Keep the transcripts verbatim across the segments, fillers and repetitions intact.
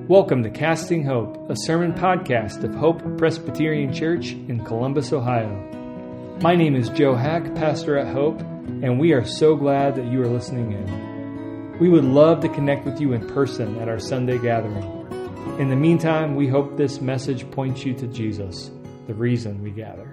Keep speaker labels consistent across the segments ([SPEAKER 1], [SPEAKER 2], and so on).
[SPEAKER 1] Welcome to Casting Hope, a sermon podcast of Hope Presbyterian Church in Columbus, Ohio. My name is Joe Hack, pastor at Hope, and we are so glad that you are listening in. We would love to connect with you in person at our Sunday gathering. In the meantime, we hope this message points you to Jesus, the reason we gather.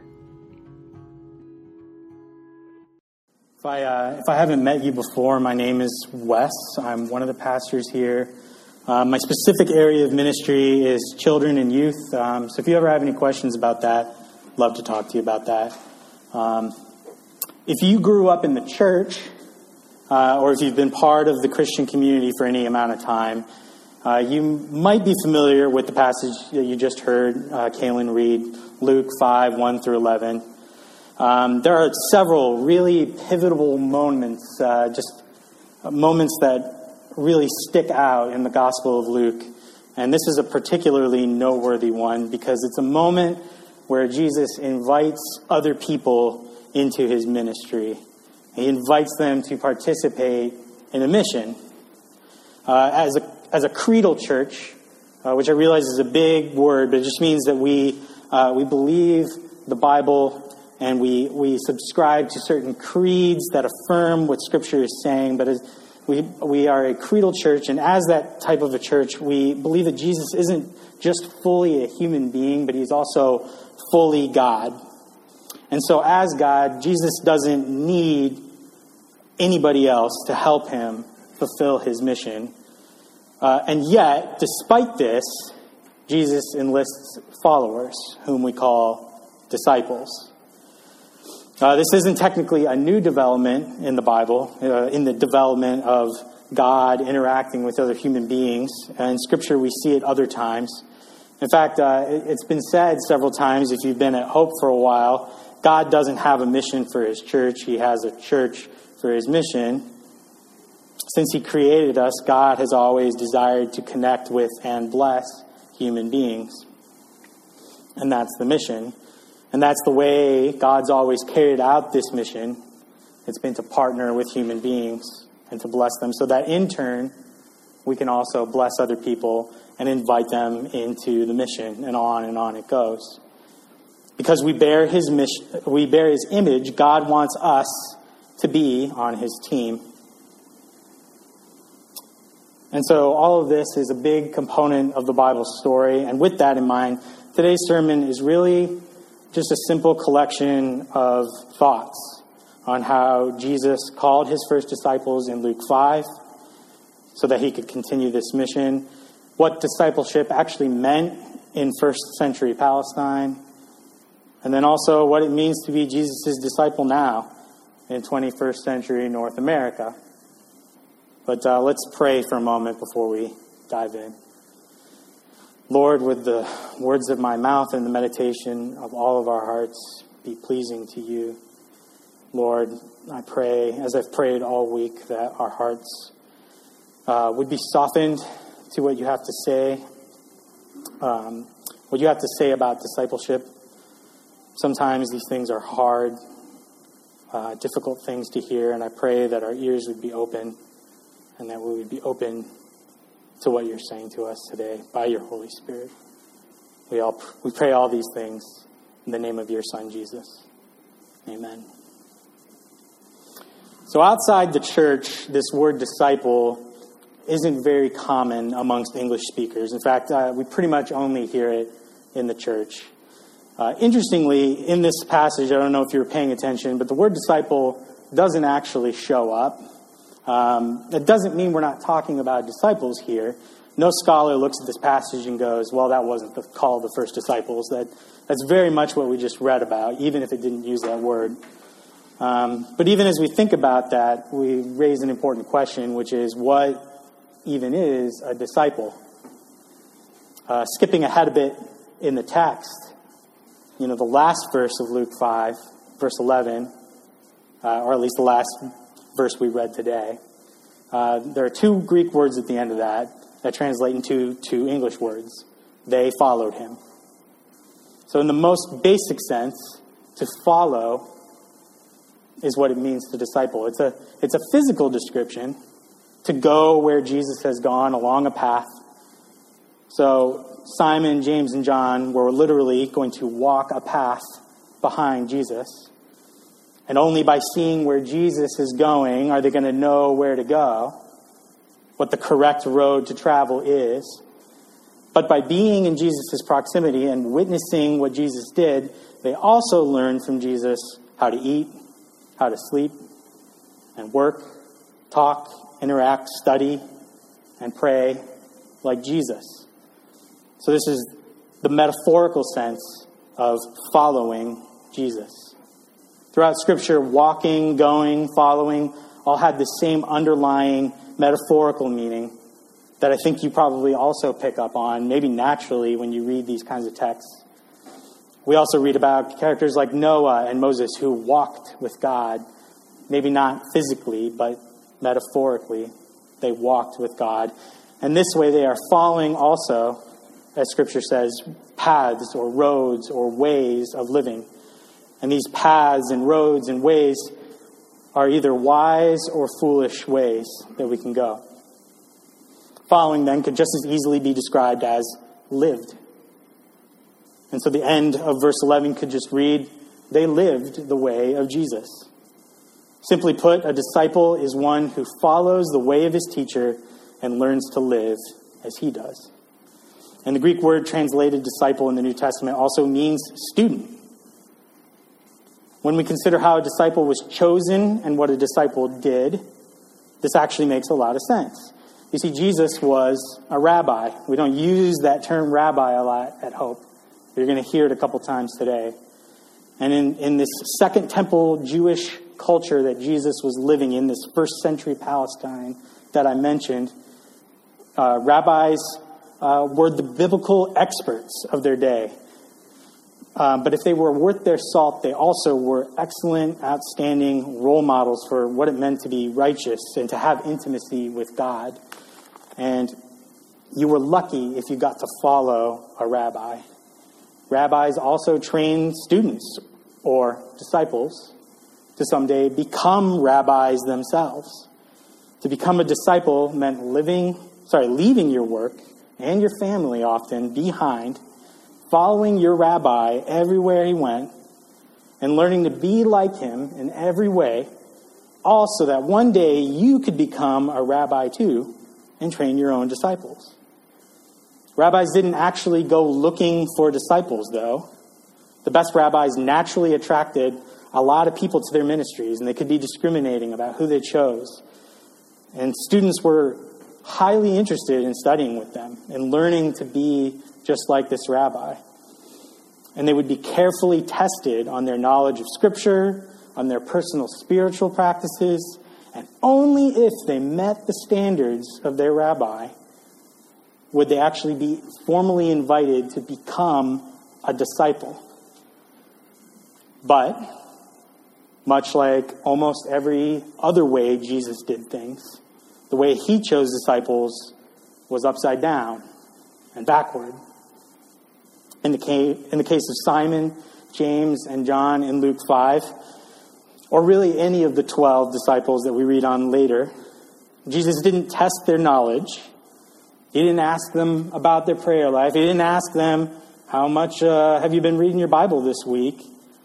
[SPEAKER 2] If I, uh, if I haven't met you before, my name is Wes. I'm one of the pastors here. Uh, my specific area of ministry is children and youth. Um, so if you ever have any questions about that, I'd love to talk to you about that. Um, if you grew up in the church, uh, or if you've been part of the Christian community for any amount of time, uh, you might be familiar with the passage that you just heard uh, Kaylin read, Luke five, one through eleven. Um, there are several really pivotal moments, uh, just moments that really stick out in the Gospel of Luke. And this is a particularly noteworthy one because it's a moment where Jesus invites other people into his ministry. He invites them to participate in a mission. Uh, as a as a creedal church, uh, which I realize is a big word, but it just means that we uh, we believe the Bible and we we subscribe to certain creeds that affirm what Scripture is saying, but as We we are a creedal church, and as that type of a church, we believe that Jesus isn't just fully a human being, but he's also fully God. And so as God, Jesus doesn't need anybody else to help him fulfill his mission. Uh, and yet, despite this, Jesus enlists followers, whom we call disciples. Uh, this isn't technically a new development in the Bible, uh, in the development of God interacting with other human beings. Uh, in Scripture, we see it other times. In fact, uh, it, it's been said several times, if you've been at Hope for a while, God doesn't have a mission for his church. He has a church for his mission. Since he created us, God has always desired to connect with and bless human beings. And that's the mission. And that's the way God's always carried out this mission. It's been to partner with human beings and to bless them so that in turn, we can also bless other people and invite them into the mission, and on and on it goes. Because we bear his mission, we bear his image, God wants us to be on his team. And so all of this is a big component of the Bible story. And with that in mind, today's sermon is really just a simple collection of thoughts on how Jesus called his first disciples in Luke five so that he could continue this mission, what discipleship actually meant in first century Palestine, and then also what it means to be Jesus' disciple now in twenty-first century North America. But uh, let's pray for a moment before we dive in. Lord, would the words of my mouth and the meditation of all of our hearts be pleasing to you. Lord, I pray, as I've prayed all week, that our hearts uh, would be softened to what you have to say, um, what you have to say about discipleship. Sometimes these things are hard, uh, difficult things to hear, and I pray that our ears would be open and that we would be open to what you're saying to us today by your Holy Spirit. We all we pray all these things in the name of your Son, Jesus. Amen. So outside the church, this word disciple isn't very common amongst English speakers. In fact, uh, we pretty much only hear it in the church. Uh, interestingly, in this passage, I don't know if you were paying attention, but the word disciple doesn't actually show up. Um, that doesn't mean we're not talking about disciples here. No scholar looks at this passage and goes, well, that wasn't the call of the first disciples. That That's very much what we just read about, even if it didn't use that word. Um, but even as we think about that, we raise an important question, which is, what even is a disciple? Uh, skipping ahead a bit in the text, you know, the last verse of Luke five, verse eleven, uh, or at least the last verse we read today, uh, there are two Greek words at the end of that that translate into two English words. They followed him. So in the most basic sense, to follow is what it means to disciple. It's a it's a physical description, to go where Jesus has gone along a path So Simon, James, and John were literally going to walk a path behind Jesus. And only by seeing where Jesus is going are they going to know where to go, what the correct road to travel is. But by being in Jesus' proximity and witnessing what Jesus did, they also learned from Jesus how to eat, how to sleep, and work, talk, interact, study, and pray like Jesus. So this is the metaphorical sense of following Jesus. Throughout Scripture, walking, going, following, all had the same underlying metaphorical meaning that I think you probably also pick up on, maybe naturally when you read these kinds of texts. We also read about characters like Noah and Moses who walked with God, maybe not physically, but metaphorically. They walked with God. And this way they are following also, as Scripture says, paths or roads or ways of living. And these paths and roads and ways are either wise or foolish ways that we can go. Following then could just as easily be described as lived. And so the end of verse eleven could just read, they lived the way of Jesus. Simply put, a disciple is one who follows the way of his teacher and learns to live as he does. And the Greek word translated disciple in the New Testament also means student. When we consider how a disciple was chosen and what a disciple did, this actually makes a lot of sense. You see, Jesus was a rabbi. We don't use that term rabbi a lot at Hope. You're going to hear it a couple times today. And in, in this Second Temple Jewish culture that Jesus was living in, this first century Palestine that I mentioned, uh, rabbis uh, were the biblical experts of their day. Um, but if they were worth their salt, they also were excellent, outstanding role models for what it meant to be righteous and to have intimacy with God. And you were lucky if you got to follow a rabbi. Rabbis also trained students or disciples to someday become rabbis themselves. To become a disciple meant living, sorry, leaving your work and your family often behind, following your rabbi everywhere he went, and learning to be like him in every way, all so that one day you could become a rabbi too and train your own disciples. Rabbis didn't actually go looking for disciples, though. The best rabbis naturally attracted a lot of people to their ministries, and they could be discriminating about who they chose. And students were highly interested in studying with them and learning to be just like this rabbi. And they would be carefully tested on their knowledge of Scripture, on their personal spiritual practices, and only if they met the standards of their rabbi would they actually be formally invited to become a disciple. But, much like almost every other way Jesus did things, the way he chose disciples was upside down and backward. In the case, in the case of Simon, James, and John in Luke five, or really any of the twelve disciples that we read on later, Jesus didn't test their knowledge. He didn't ask them about their prayer life. He didn't ask them, how much uh, have you been reading your Bible this week?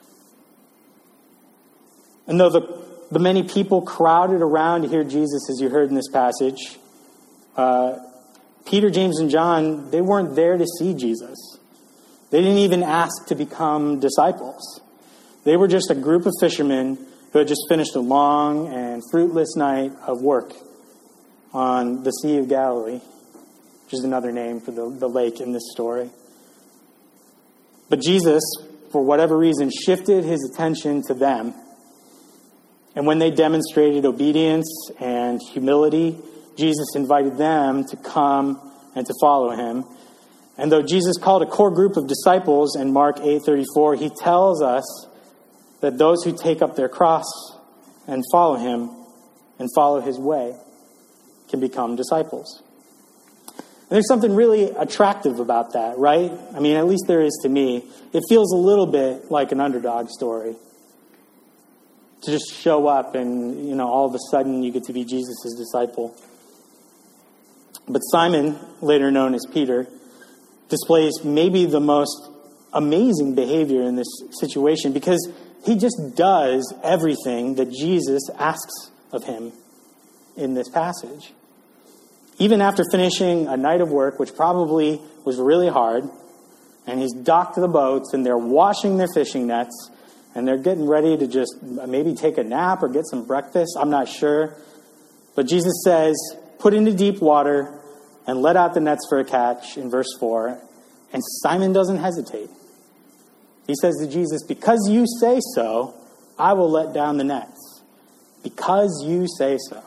[SPEAKER 2] And though the, the many people crowded around to hear Jesus, as you heard in this passage, uh, Peter, James, and John, they weren't there to see Jesus. They didn't even ask to become disciples. They were just a group of fishermen who had just finished a long and fruitless night of work on the Sea of Galilee, which is another name for the, the lake in this story. But Jesus, for whatever reason, shifted his attention to them. And when they demonstrated obedience and humility, Jesus invited them to come and to follow him. And though Jesus called a core group of disciples in Mark eight thirty-four, he tells us that those who take up their cross and follow him and follow his way can become disciples. And there's something really attractive about that, right? I mean, at least there is to me. It feels a little bit like an underdog story. To just show up and, you know, all of a sudden you get to be Jesus' disciple. But Simon, later known as Peter, displays maybe the most amazing behavior in this situation because he just does everything that Jesus asks of him in this passage. Even after finishing a night of work, which probably was really hard, and he's docked the boats, and they're washing their fishing nets, and they're getting ready to just maybe take a nap or get some breakfast. I'm not sure. But Jesus says, put into deep water and let out the nets for a catch in verse four. And Simon doesn't hesitate. He says to Jesus, because you say so, I will let down the nets. Because you say so.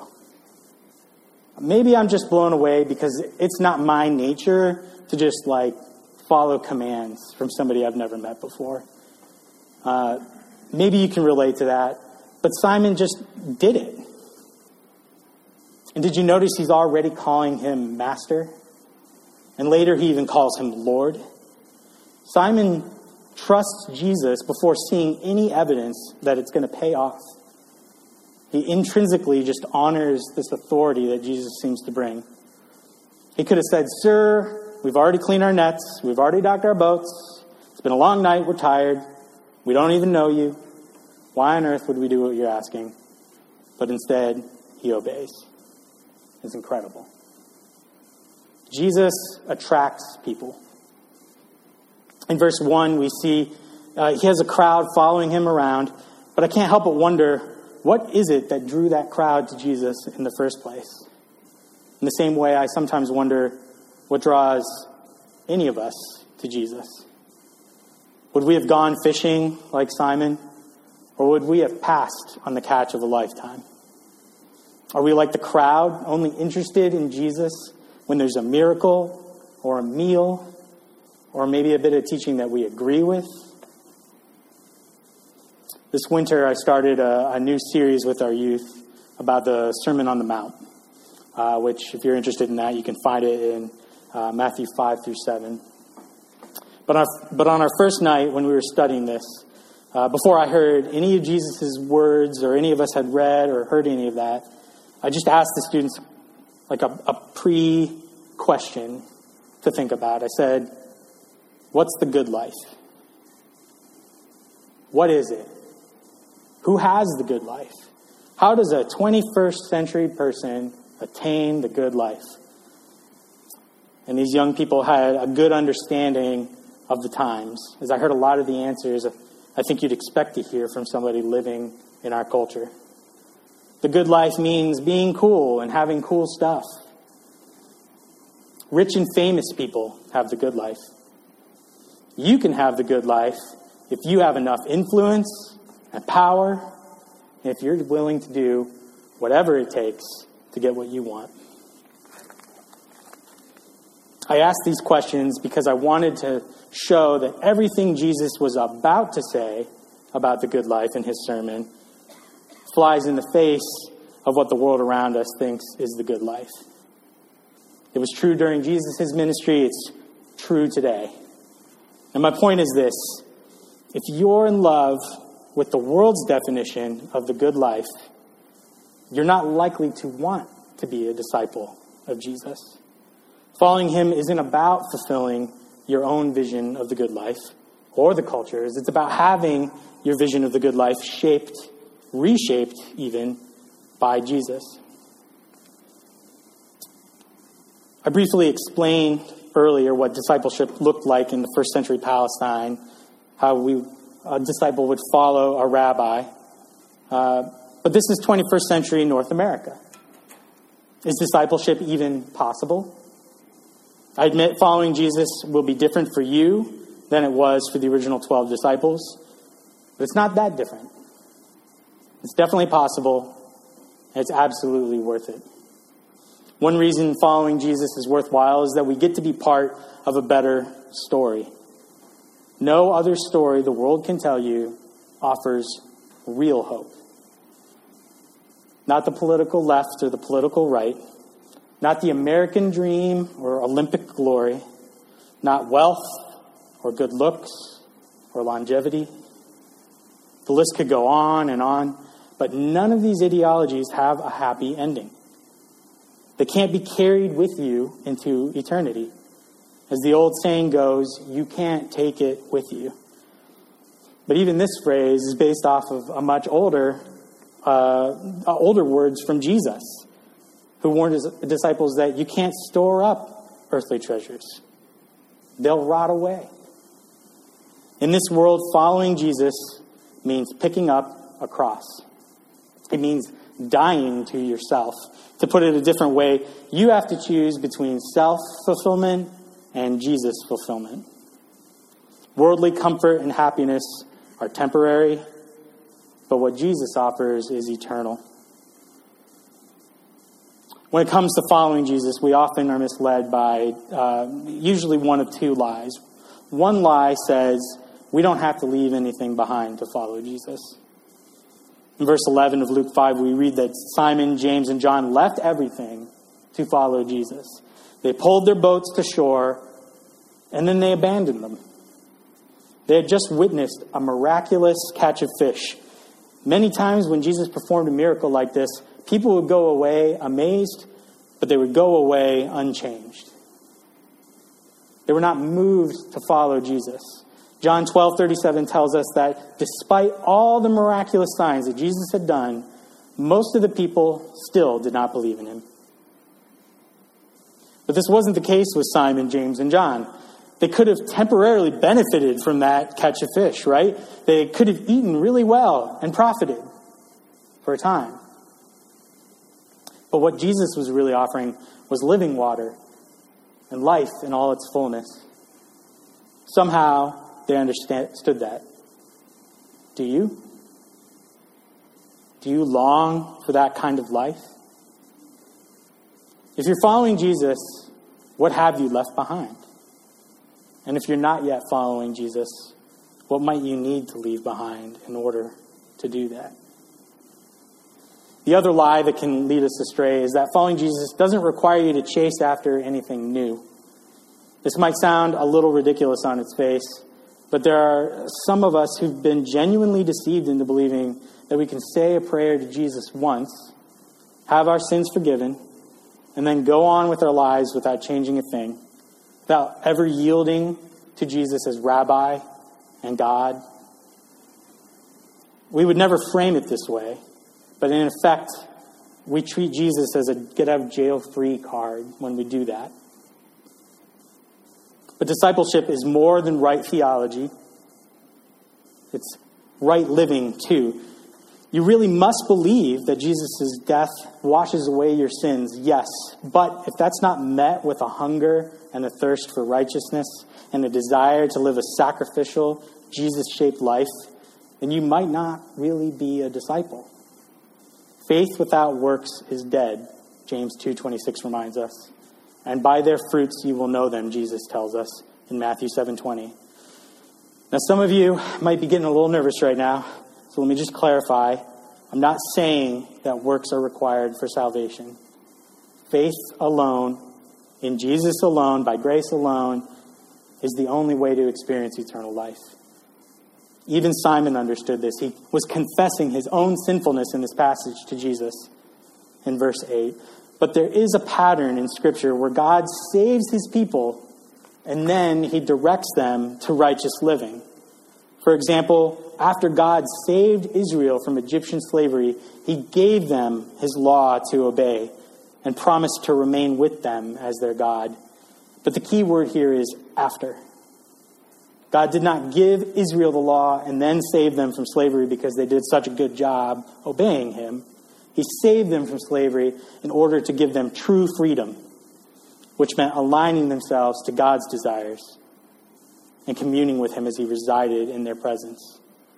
[SPEAKER 2] Maybe I'm just blown away because it's not my nature to just like follow commands from somebody I've never met before. Uh, maybe you can relate to that. But Simon just did it. And did you notice he's already calling him master? And later he even calls him Lord. Simon trusts Jesus before seeing any evidence that it's going to pay off. He intrinsically just honors this authority that Jesus seems to bring. He could have said, sir, we've already cleaned our nets. We've already docked our boats. It's been a long night. We're tired. We don't even know you. Why on earth would we do what you're asking? But instead, he obeys. It's incredible. Jesus attracts people. In verse one, we see uh, he has a crowd following him around, but I can't help but wonder, what is it that drew that crowd to Jesus in the first place? In the same way, I sometimes wonder what draws any of us to Jesus. Would we have gone fishing like Simon, or would we have passed on the catch of a lifetime? Are we like the crowd, only interested in Jesus when there's a miracle or a meal or maybe a bit of teaching that we agree with? This winter, I started a, a new series with our youth about the Sermon on the Mount, uh, which, if you're interested in that, you can find it in uh, Matthew five through seven. But on, but on our first night when we were studying this, uh, before I heard any of Jesus' words or any of us had read or heard any of that, I just asked the students like a, a pre-question to think about. I said, what's the good life? What is it? Who has the good life? How does a twenty-first century person attain the good life? And these young people had a good understanding of the times. As I heard a lot of the answers, I think you'd expect to hear from somebody living in our culture. The good life means being cool and having cool stuff. Rich and famous people have the good life. You can have the good life if you have enough influence and power, and if you're willing to do whatever it takes to get what you want. I asked these questions because I wanted to show that everything Jesus was about to say about the good life in his sermon flies in the face of what the world around us thinks is the good life. It was true during Jesus' ministry. It's true today. And my point is this. If you're in love with the world's definition of the good life, you're not likely to want to be a disciple of Jesus. Following him isn't about fulfilling your own vision of the good life or the culture's. It's about having your vision of the good life shaped, reshaped even, by Jesus. I briefly explained earlier what discipleship looked like in the first century Palestine, how we a disciple would follow a rabbi. Uh, but this is twenty-first century North America. Is discipleship even possible? I admit following Jesus will be different for you than it was for the original twelve disciples, but it's not that different. It's definitely possible, and it's absolutely worth it. One reason following Jesus is worthwhile is that we get to be part of a better story. No other story the world can tell you offers real hope. Not the political left or the political right. Not the American dream or Olympic glory. Not wealth or good looks or longevity. The list could go on and on, but none of these ideologies have a happy ending. They can't be carried with you into eternity. As the old saying goes, you can't take it with you. But even this phrase is based off of a much older, uh, older words from Jesus, who warned his disciples that you can't store up earthly treasures. They'll rot away. In this world, following Jesus means picking up a cross. It means dying to yourself. To put it a different way, you have to choose between self-fulfillment and Jesus' fulfillment. Worldly comfort and happiness are temporary, but what Jesus offers is eternal. When it comes to following Jesus, we often are misled by uh, usually one of two lies. One lie says we don't have to leave anything behind to follow Jesus. In verse eleven of Luke five, we read that Simon, James, and John left everything to follow Jesus. They pulled their boats to shore, and then they abandoned them. They had just witnessed a miraculous catch of fish. Many times when Jesus performed a miracle like this, people would go away amazed, but they would go away unchanged. They were not moved to follow Jesus. John twelve thirty-seven tells us that despite all the miraculous signs that Jesus had done, most of the people still did not believe in him. But this wasn't the case with Simon, James, and John. They could have temporarily benefited from that catch of fish, right? They could have eaten really well and profited for a time. But what Jesus was really offering was living water and life in all its fullness. Somehow they understood that. Do you? Do you long for that kind of life? If you're following Jesus, what have you left behind? And if you're not yet following Jesus, what might you need to leave behind in order to do that? The other lie that can lead us astray is that following Jesus doesn't require you to chase after anything new. This might sound a little ridiculous on its face, but there are some of us who've been genuinely deceived into believing that we can say a prayer to Jesus once, have our sins forgiven, and then go on with our lives without changing a thing, without ever yielding to Jesus as Rabbi and God. We would never frame it this way, but in effect, we treat Jesus as a get-out-of-jail-free card when we do that. But discipleship is more than right theology. It's right living, too. You really must believe that Jesus' death washes away your sins, yes. But if that's not met with a hunger and a thirst for righteousness and a desire to live a sacrificial, Jesus-shaped life, then you might not really be a disciple. Faith without works is dead, James two twenty-six reminds us. And by their fruits you will know them, Jesus tells us in Matthew seven twenty. Now some of you might be getting a little nervous right now, so let me just clarify. I'm not saying that works are required for salvation. Faith alone, in Jesus alone, by grace alone, is the only way to experience eternal life. Even Simon understood this. He was confessing his own sinfulness in this passage to Jesus in verse eight. But there is a pattern in Scripture where God saves his people and then he directs them to righteous living. For example, after God saved Israel from Egyptian slavery, he gave them his law to obey and promised to remain with them as their God. But the key word here is after. God did not give Israel the law and then save them from slavery because they did such a good job obeying him. He saved them from slavery in order to give them true freedom, which meant aligning themselves to God's desires and communing with him as he resided in their presence.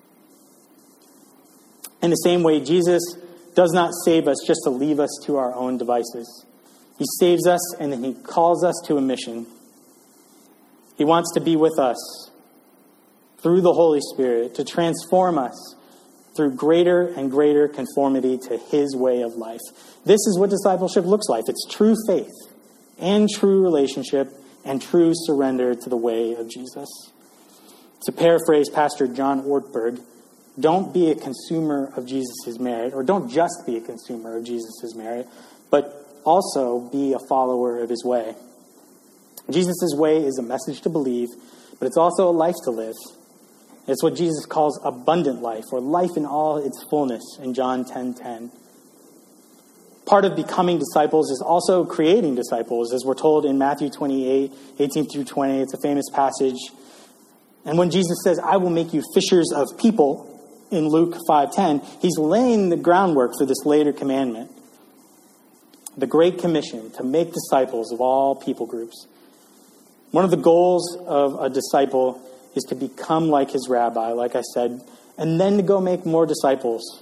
[SPEAKER 2] In the same way, Jesus does not save us just to leave us to our own devices. He saves us and then he calls us to a mission. He wants to be with us through the Holy Spirit to transform us through greater and greater conformity to his way of life. This is what discipleship looks like. It's true faith and true relationship and true surrender to the way of Jesus. To paraphrase Pastor John Ortberg, don't be a consumer of Jesus' merit, or don't just be a consumer of Jesus' merit, but also be a follower of his way. Jesus' way is a message to believe, but it's also a life to live. It's what Jesus calls abundant life, or life in all its fullness in John ten ten. Part of becoming disciples is also creating disciples, as we're told in Matthew twenty-eight, eighteen through twenty. It's a famous passage. And when Jesus says, I will make you fishers of people, in Luke five ten, he's laying the groundwork for this later commandment. The Great Commission, to make disciples of all people groups. One of the goals of a disciple is to become like his rabbi, like I said, and then to go make more disciples.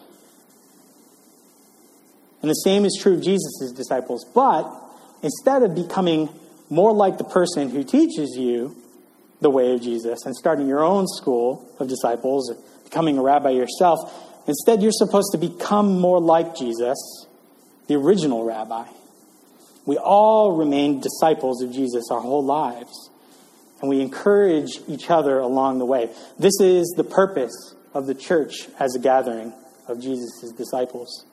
[SPEAKER 2] And the same is true of Jesus' disciples. But instead of becoming more like the person who teaches you the way of Jesus and starting your own school of disciples, or becoming a rabbi yourself, instead you're supposed to become more like Jesus, the original rabbi. We all remain disciples of Jesus our whole lives. And we encourage each other along the way. This is the purpose of the church as a gathering of Jesus' disciples.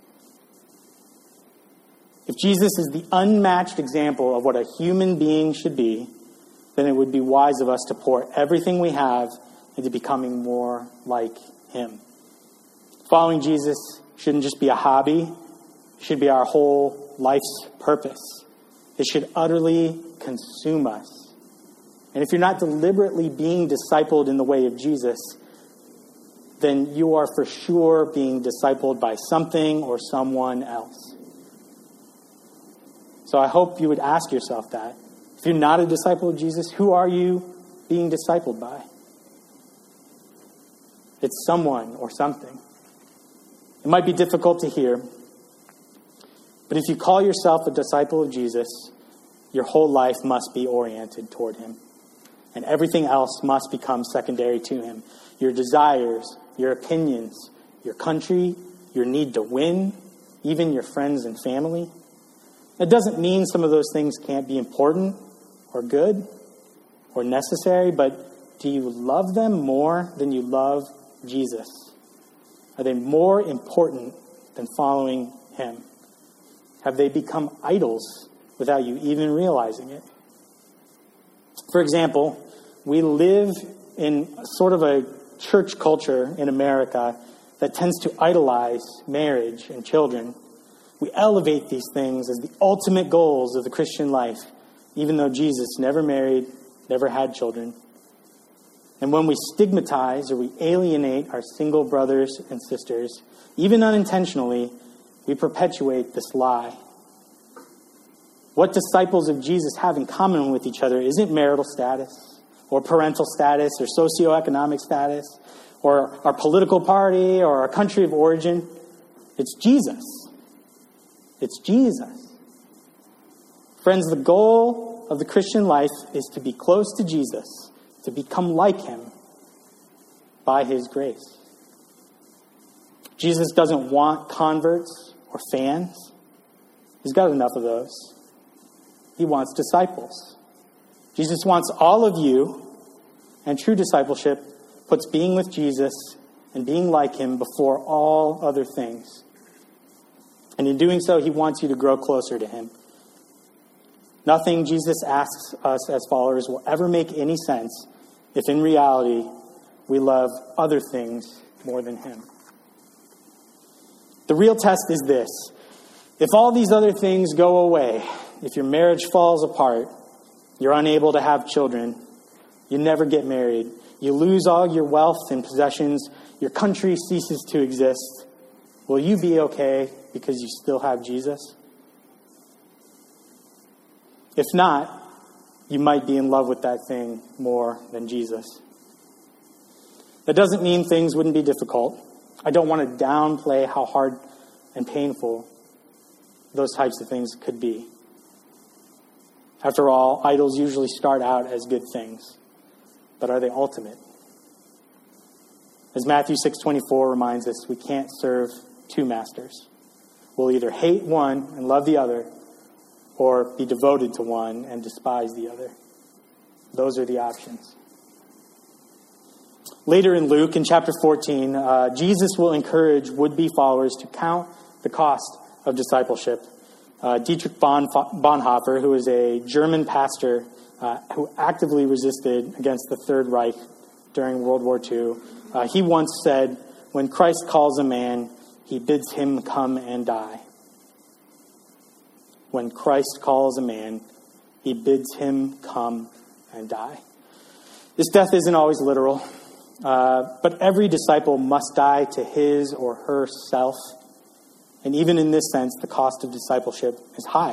[SPEAKER 2] If Jesus is the unmatched example of what a human being should be, then it would be wise of us to pour everything we have into becoming more like him. Following Jesus shouldn't just be a hobby. It should be our whole life's purpose. It should utterly consume us. And if you're not deliberately being discipled in the way of Jesus, then you are for sure being discipled by something or someone else. So I hope you would ask yourself that. If you're not a disciple of Jesus, who are you being discipled by? It's someone or something. It might be difficult to hear, but if you call yourself a disciple of Jesus, your whole life must be oriented toward him. And everything else must become secondary to him. Your desires, your opinions, your country, your need to win, even your friends and family. It doesn't mean some of those things can't be important or good or necessary, but do you love them more than you love Jesus? Are they more important than following him? Have they become idols without you even realizing it? For example, we live in sort of a church culture in America that tends to idolize marriage and children. We elevate these things as the ultimate goals of the Christian life, even though Jesus never married, never had children. And when we stigmatize or we alienate our single brothers and sisters, even unintentionally, we perpetuate this lie. What disciples of Jesus have in common with each other isn't marital status or parental status or socioeconomic status or our political party or our country of origin. It's Jesus. It's Jesus. Friends, the goal of the Christian life is to be close to Jesus, to become like him by his grace. Jesus doesn't want converts or fans. He's got enough of those. He wants disciples. Jesus wants all of you, and true discipleship puts being with Jesus and being like him before all other things. And in doing so, he wants you to grow closer to him. Nothing Jesus asks us as followers will ever make any sense if in reality we love other things more than him. The real test is this. If all these other things go away, if your marriage falls apart, you're unable to have children, you never get married, you lose all your wealth and possessions, your country ceases to exist, will you be okay because you still have Jesus? If not, you might be in love with that thing more than Jesus. That doesn't mean things wouldn't be difficult. I don't want to downplay how hard and painful those types of things could be. After all, idols usually start out as good things, but are they ultimate? As Matthew six twenty-four reminds us, we can't serve two masters. We'll either hate one and love the other, or be devoted to one and despise the other. Those are the options. Later in Luke, in chapter fourteen, uh, Jesus will encourage would-be followers to count the cost of discipleship. uh, Dietrich Bonhoeffer, who was a German pastor uh, who actively resisted against the Third Reich during World War Two, uh, he once said, "When Christ calls a man, he bids him come and die." When Christ calls a man, he bids him come and die. This death isn't always literal, uh, but every disciple must die to his or herself. And even in this sense, the cost of discipleship is high.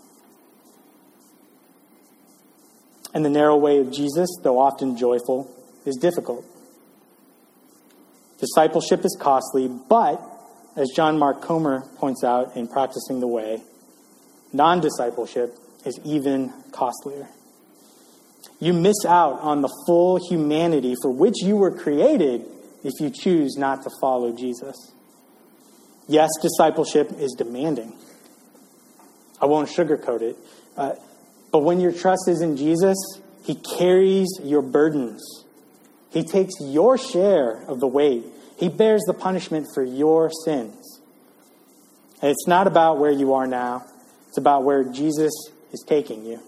[SPEAKER 2] And the narrow way of Jesus, though often joyful, is difficult. Discipleship is costly, but, as John Mark Comer points out in Practicing the Way, non-discipleship is even costlier. You miss out on the full humanity for which you were created if you choose not to follow Jesus. Yes, discipleship is demanding. I won't sugarcoat it. Uh, but when your trust is in Jesus, he carries your burdens. He takes your share of the weight. He bears the punishment for your sins. And it's not about where you are now. It's about where Jesus is taking you.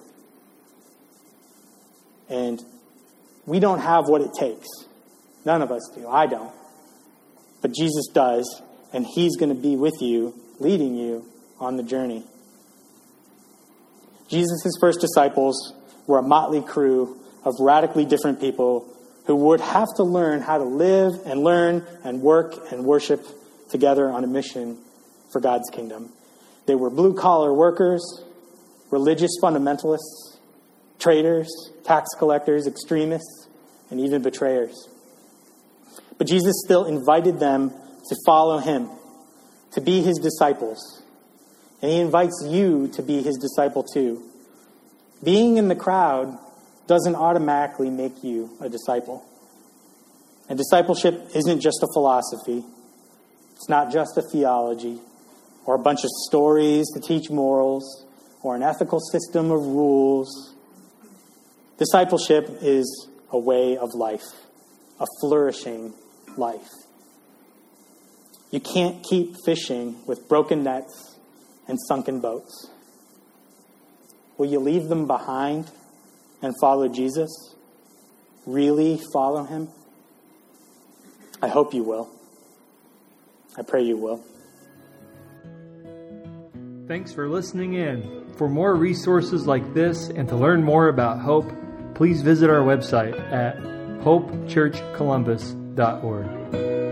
[SPEAKER 2] And we don't have what it takes. None of us do. I don't. But Jesus does. And he's going to be with you, leading you on the journey. Jesus' first disciples were a motley crew of radically different people who would have to learn how to live and learn and work and worship together on a mission for God's kingdom. They were blue-collar workers, religious fundamentalists, traitors, tax collectors, extremists, and even betrayers. But Jesus still invited them to follow him, to be his disciples. And he invites you to be his disciple too. Being in the crowd doesn't automatically make you a disciple. And discipleship isn't just a philosophy. It's not just a theology or a bunch of stories to teach morals or an ethical system of rules. Discipleship is a way of life, a flourishing life. You can't keep fishing with broken nets and sunken boats. Will you leave them behind and follow Jesus? Really follow him? I hope you will. I pray you will.
[SPEAKER 1] Thanks for listening in. For more resources like this and to learn more about Hope, please visit our website at hope church columbus dot org.